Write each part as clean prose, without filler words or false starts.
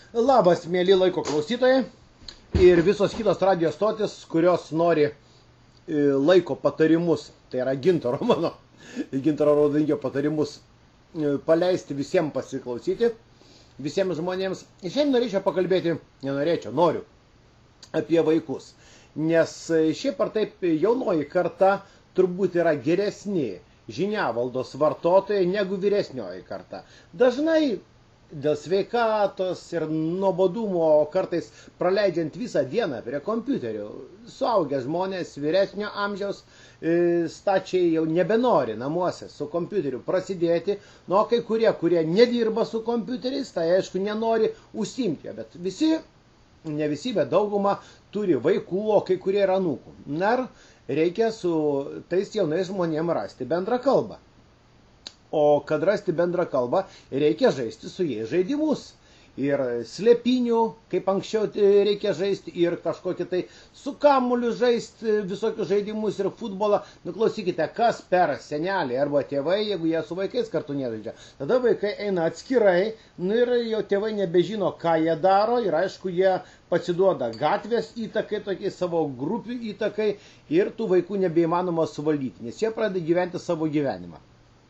Labas, mėly laiko klausytojai ir visos kitos radijos stotis, kurios nori laiko patarimus, tai yra Gintaro Raudingio patarimus paleisti visiems pasiklausyti, visiems žmonėms. Šiandien norėčiau pakalbėti, noriu apie vaikus, nes šiaip ar taip jaunoji karta turbūt yra geresni žiniavaldos vartotojai negu vyresnioji karta. Dažnai dėl sveikatos ir nuobodumo, kartais praleidžiant visą dieną prie kompiuterių, suaugę žmonės vyresnio amžiaus stačiai jau nebenori namuose su kompiuteriu prasidėti, nuo kai kurie nedirba su kompiuteriais, tai aišku nenori užsiimti, bet ne visi, bet dauguma turi vaikų, o kai kurie yra anūkų. Ir reikia su tais jaunais žmonėms rasti bendrą kalbą. O kad rasti bendrą kalbą, reikia žaisti su jais žaidimus. Ir slėpinių, kaip anksčiau reikia žaisti, ir kažkokį tai su kamuoliu žaisti visokius žaidimus ir futbolą. Klausykite, kas per senelį arba tėvai, jeigu jie su vaikais kartu nežaidžia. Tada vaikai eina atskirai, ir jau tėvai nebežino, ką jie daro, ir aišku, jie pasiduoda gatvės įtakai, tokiai savo grupių įtakai, ir tų vaikų nebeįmanoma suvaldyti, nes jie pradeda gyventi savo gyvenimą.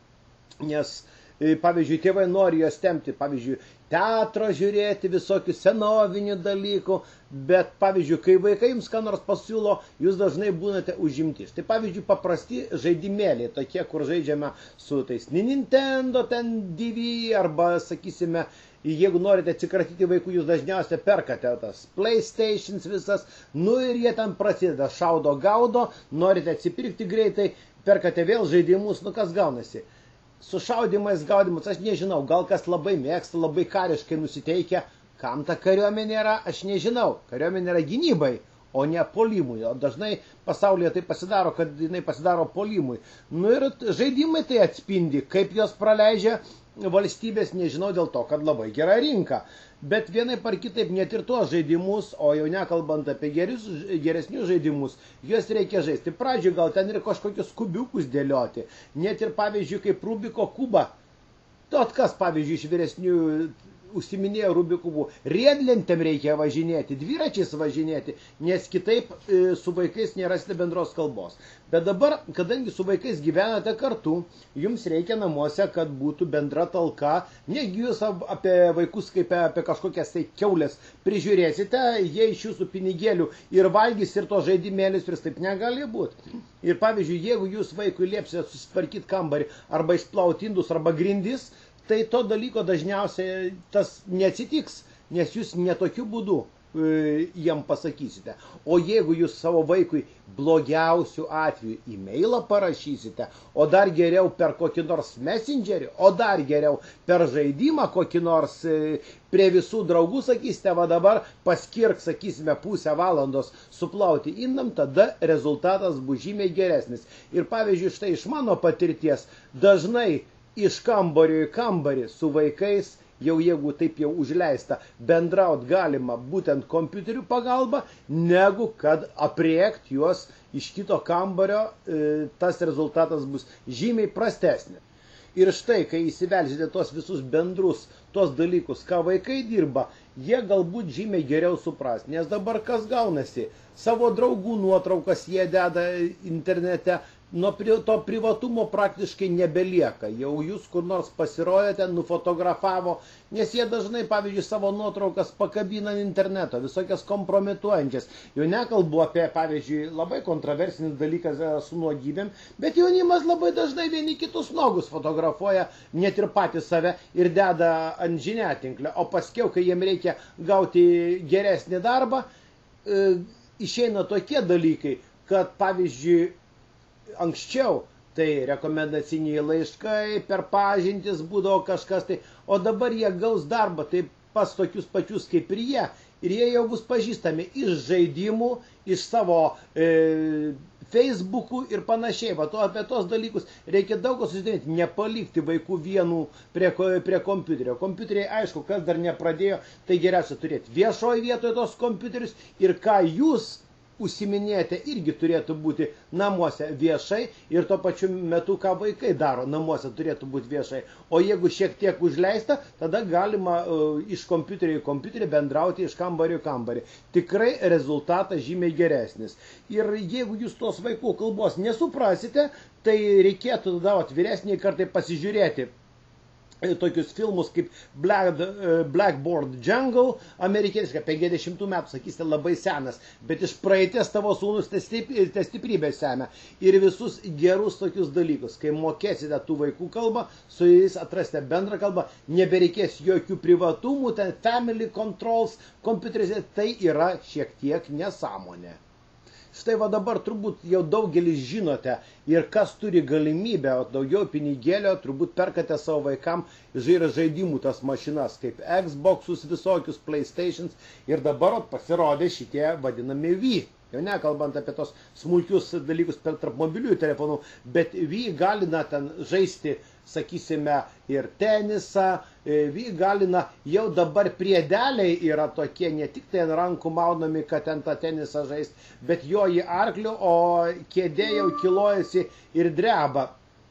Nes, pavyzdžiui, tėvai nori juos tempti, pavyzdžiui, teatro žiūrėti, visokių senovinių dalykų, bet, pavyzdžiui, kai vaikai jums ką nors pasiūlo, jūs dažnai būnate užimti. Tai, pavyzdžiui, paprasti žaidimėliai, tokie, kur žaidžiame su tais Nintendo, ten DV, arba, sakysime, jeigu norite atsikratyti vaikų, jūs dažniausiai perkate tas PlayStations visas, ir jie ten prasideda, šaudo, gaudo, norite atsipirkti greitai, perkate vėl žaidimus, kas gaunasi. Su šaudimais, gaudimus, aš nežinau, gal kas labai mėgsta, labai kariškai nusiteikia, kam ta kariuomenė yra, aš nežinau. Kariuomenė yra gynybai, o ne puolimui. O dažnai pasaulyje tai pasidaro, kad jinai pasidaro puolimui. Ir žaidimai tai atspindi, kaip jos praleidžia valstybės, nežinau, dėl to, kad labai gera rinka. Bet vienai par kitaip net ir tuos žaidimus, o jau nekalbant apie geresnius žaidimus, juos reikia žaisti. Pradžiui gal ten ir kažkokius kubiukus dėlioti. Net ir, pavyzdžiui, kaip Rubiko kubą. Tot kas, pavyzdžiui, iš vyresnių užsiminėjo Rubiko kubų. Riedlentėm reikia važinėti, dviračiais važinėti, nes kitaip su vaikais nerasite bendros kalbos. Bet dabar, kadangi su vaikais gyvenate kartu, jums reikia namuose, kad būtų bendra talka. Negi jūs apie vaikus kaip apie kažkokias tai kiaulės prižiūrėsite, jie iš jūsų pinigėlių ir valgys, ir to žaidimėlius, ir taip negali būti. Ir pavyzdžiui, jeigu jūs vaikui liepsite susitvarkyti kambarį, arba išplauti indus, arba grindis, tai to dalyko dažniausiai tas neatsitiks, nes jūs netokiu būdu jam pasakysite. O jeigu jūs savo vaikui blogiausių atveju e-mailą parašysite, o dar geriau per kokį nors messengerį, o dar geriau per žaidimą kokį nors prie visų draugų, sakysite, va dabar paskirk, sakysime, pusę valandos suplauti indam, tada rezultatas bus žymiai geresnis. Ir pavyzdžiui, štai iš mano patirties, dažnai iš kambario į kambarį su vaikais, jau jeigu taip jau užleista, bendraut galima būtent kompiuterių pagalba, negu kad apriekt juos iš kito kambario, tas rezultatas bus žymiai prastesnis. Ir štai, kai įsivelžite tos visus bendrus, tos dalykus, ką vaikai dirba, jie galbūt žymiai geriau supras. Nes dabar kas gaunasi? Savo draugų nuotraukas jie deda internete, nuo to privatumo praktiškai nebelieka. Jau jūs kur nors pasirodėte, nufotografavo, nes jie dažnai, pavyzdžiui, savo nuotraukas pakabina interneto, visokias kompromituojančias. Jau nekalbu apie, pavyzdžiui, labai kontroversinis dalykas su nuogybėm, bet jaunimas labai dažnai vieni kitus nuogus fotografuoja, net ir patys save, ir deda ant žiniatinklio. O paskiau, kai jiem reikia gauti geresnį darbą, išeina tokie dalykai, kad, pavyzdžiui, anksčiau tai rekomendaciniai laiškai, per pažintis būdavo kažkas tai, o dabar jie gaus darbą taip pas tokius pačius kaip ir jie jau bus pažįstami iš žaidimų, iš savo Facebookų ir panašiai. Apie tos dalykus reikia daug ko susidėti, nepalikti vaikų vienų prie kompiuterio. Kompiuteriai, aišku, kas dar nepradėjo, tai geriausia turėti viešoje vietoje tos kompiuterius ir ką jūs užsiminėjate, irgi turėtų būti namuose viešai ir tuo pačiu metu, ką vaikai daro namuose, turėtų būti viešai. O jeigu šiek tiek užleista, tada galima iš kompiuterio į kompiuterį bendrauti iš kambario į kambarį. Tikrai rezultatas žymiai geresnis. Ir jeigu jūs tos vaikų kalbos nesuprasite, tai reikėtų tada vyresniai kartai pasižiūrėti tokius filmus kaip Blackboard Jungle, amerikietiška, 50 metų, sakysite, labai senas, bet iš praeities tavo sūnus tą stiprybę semia. Ir visus gerus tokius dalykus, kai mokėsite tų vaikų kalbą, su jais atrasite bendrą kalbą, nebereikės jokių privatumų, ten family controls, kompiuteriuose, tai yra šiek tiek nesąmonė. Štai va dabar turbūt jau daugelis žinote ir kas turi galimybę, daugiau pinigėlio, turbūt perkate savo vaikam žaidimų tas mašinas, kaip Xboxus visokius, PlayStations ir dabar pasirodė šitie vadinami Wii. Jau nekalbant apie tos smulkius dalykus tarp mobiliųjų telefonų, bet Wii galina ten žaisti, sakysime, ir tenisą, Wii galina, jau dabar priedeliai yra tokie, ne tik tai ant rankų maunami, kad ten tą tenisą žaisti, bet jo į arklių, o kėdė jau kilojasi ir dreba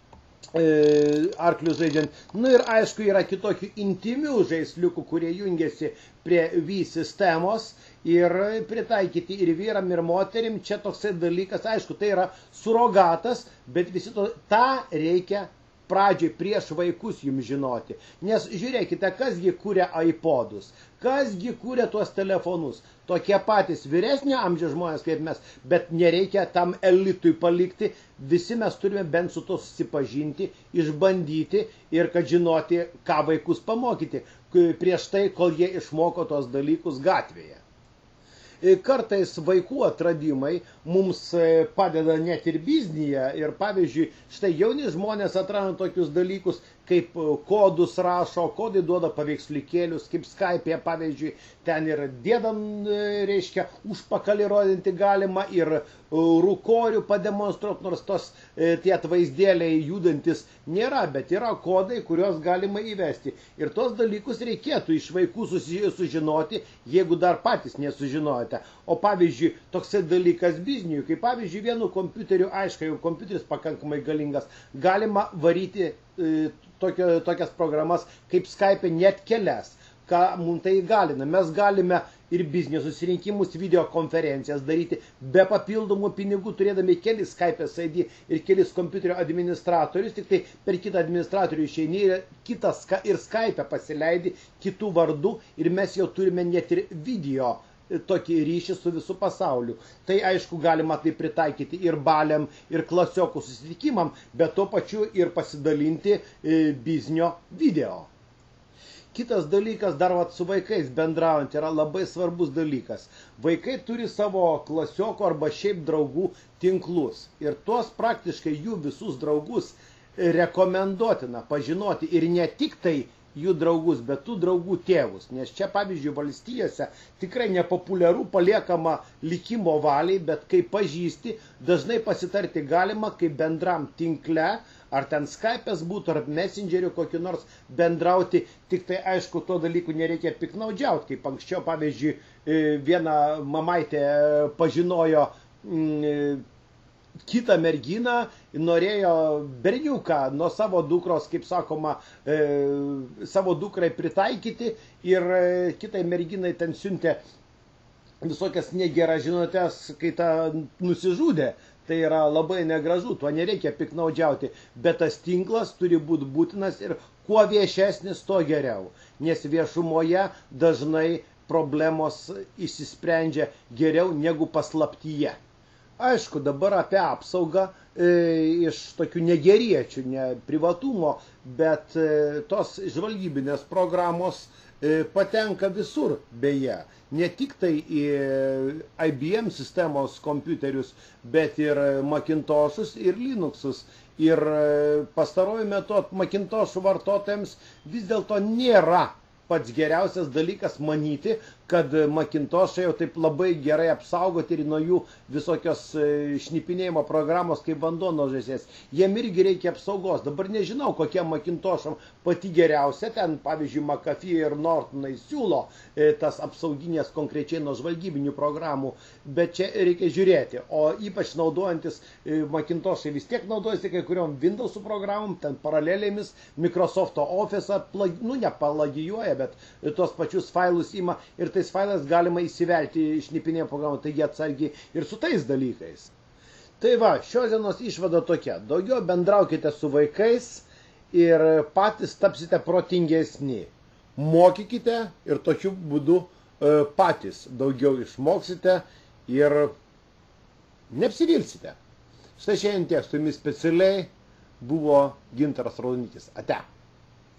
arklių žaidžiant. Nu ir aišku, yra kitokių intimių žaisliukų, kurie jungiasi prie Wii sistemos ir pritaikyti ir vyram, ir moterim. Čia toksai dalykas, aišku, tai yra surogatas, bet visi tą reikia pradžiai prieš vaikus jums žinoti. Nes žiūrėkite, kasgi kūrė iPodus, kasgi kūrė tuos telefonus. Tokie patys vyresnio amžiaus žmonės kaip mes, bet nereikia tam elitui palikti. Visi mes turime bent su to susipažinti, išbandyti ir kad žinoti, ką vaikus pamokyti prieš tai, kol jie išmoko tos dalykus gatvėje. Kartais vaikų atradimai mums padeda net ir biznyje ir pavyzdžiui, štai jauni žmonės atranda tokius dalykus, kaip kodus rašo, kodai duoda paveikslikėlius, kaip Skype'e, pavyzdžiui, ten ir dėdam, reiškia, užpakalį rodinti galima ir rūkorių pademonstruoti, nors tos tie atvaizdėliai judantis nėra, bet yra kodai, kuriuos galima įvesti. Ir tos dalykus reikėtų iš vaikų sužinoti, jeigu dar patys nesužinojate. O pavyzdžiui, toksai dalykas bizniui, kaip pavyzdžiui, vienu kompiuteriu, aišku, jau kompiuteris pakankamai galingas, galima varyti tokias programas kaip Skype net kelias. Ką mums tai įgalina? Mes galime ir biznio susirinkimus, videokonferencijas daryti be papildomų pinigų, turėdami kelis Skype'ės ID ir kelis kompiuterio administratorius, tik tai per kitą administratorių išeini ir Skype'ę pasileidi kitų vardų ir mes jau turime net ir video tokį ryšį su visų pasauliu. Tai aišku galima tai pritaikyti ir baliam, ir klasiokų susitikimam, bet tuo pačiu ir pasidalinti biznio video. Kitas dalykas, dar su vaikais bendraujant, yra labai svarbus dalykas. Vaikai turi savo klasiokų arba šiaip draugų tinklus. Ir tuos praktiškai jų visus draugus rekomenduotina pažinoti ir ne tik tai jų draugus, bet tų draugų tėvus. Nes čia, pavyzdžiui, valstijose tikrai nepopuliaru, paliekama likimo valiai, bet kai pažįsti, dažnai pasitarti galima, kaip bendram tinkle, ar ten Skype'as būtų, ar Messengeriu kokį nors bendrauti, tik tai aišku, to dalykų nereikia piknaudžiauti, kaip anksčiau, pavyzdžiui, viena mamaitė pažinojo kitą merginą, norėjo berniuką nuo savo dukros, kaip sakoma, savo dukrai pritaikyti ir kitai merginai ten siuntė visokias negeras žinutes, kai ta nusižudė. Tai yra labai negražu, tuo nereikia piknaudžiauti, bet tas tinklas turi būti būtinas ir kuo viešesnis, tuo geriau. Nes viešumoje dažnai problemos išsisprendžia geriau negu paslaptyje. Aišku, dabar apie apsaugą iš tokių negeriečių, ne privatumo, bet tos žvalgybinės programos patenka visur beje. Ne tik tai į IBM sistemos kompiuterius, bet ir Macintosh'us ir Linux'us. Ir pastaruoju metu Macintosh'ų vartotojams vis dėlto nėra pats geriausias dalykas manyti, kad Macintosh'ai jau taip labai gerai apsaugoti ir nuo jų visokios šnipinėjimo programos kaip vanduo nuo žąsies. Jiem irgi reikia apsaugos. Dabar nežinau, kokie Macintosh'am pati geriausia. Ten, pavyzdžiui, McAfee ir Nortonai siūlo tas apsauginės konkrečiai nuo žvalgybinių programų, bet čia reikia žiūrėti. O ypač naudojantis Macintosh'ai vis tiek naudojasi kai kuriuom Windows programom, ten paralelėmis, Microsoft Office, nepalagijuoja, bet tuos pačius failus ima ir tais failais galima įsivelti šnipinėjimo programą, taigi atsargiai ir su tais dalykais. Tai va, šios dienos išvada tokia. Daugiau bendraukite su vaikais ir patys tapsite protingesni. Mokykite ir tokiu būdu patys daugiau išmoksite ir neapsivilsite. Štai šiandien tiek su jumis specialiai buvo Gintaras Raudonikis. Ate.